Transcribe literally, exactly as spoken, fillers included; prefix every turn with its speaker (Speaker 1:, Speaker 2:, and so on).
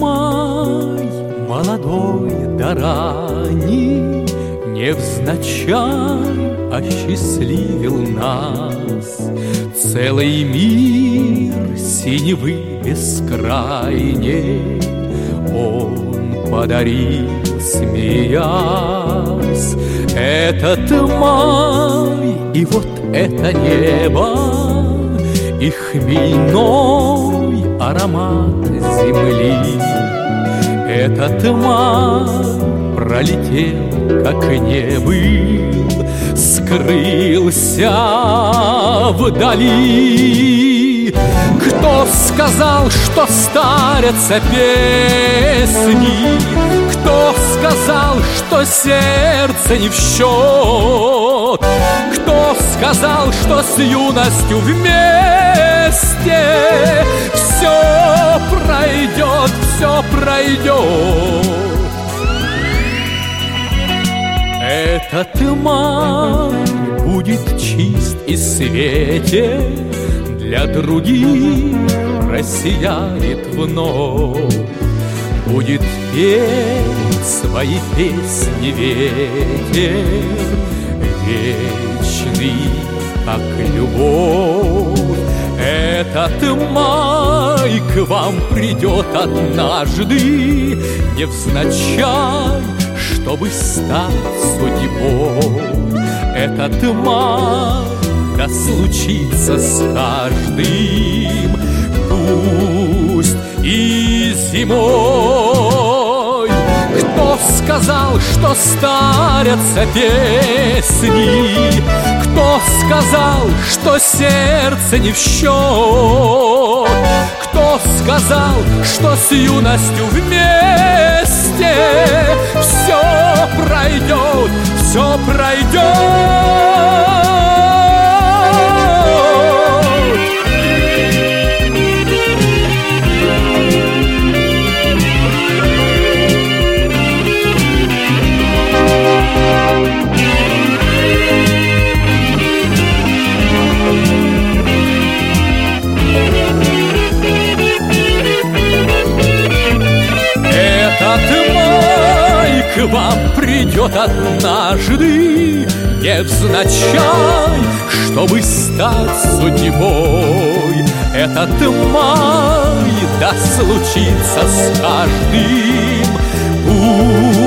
Speaker 1: май, молодой да ранний, невзначай осчастливил нас. Целый мир синевы бескрайней он подарил, смеясь. Этот май и вот это небо, и хмельной аромат земли. Этот май пролетел, как не был, скрылся вдали. Кто сказал, что старятся песни? Кто сказал, что сердце не в счет? Кто сказал, что с юностью вместе все пройдет, все пройдет? Этот май будет чист и светен, для других просияет вновь. Будет петь свои песни ветер, вечный, как любовь. Этот май к вам придет однажды, невзначай, чтобы стать судьбой. Этот май да случится с каждым, пусть и зимой. Кто сказал, что старятся песни? Кто сказал, что сердце не в счет? Кто сказал, что с юностью вместе все пройдет, все пройдет? Этот май к вам придет однажды, невзначай, чтобы стать судьбой. Этот май да случится с каждым.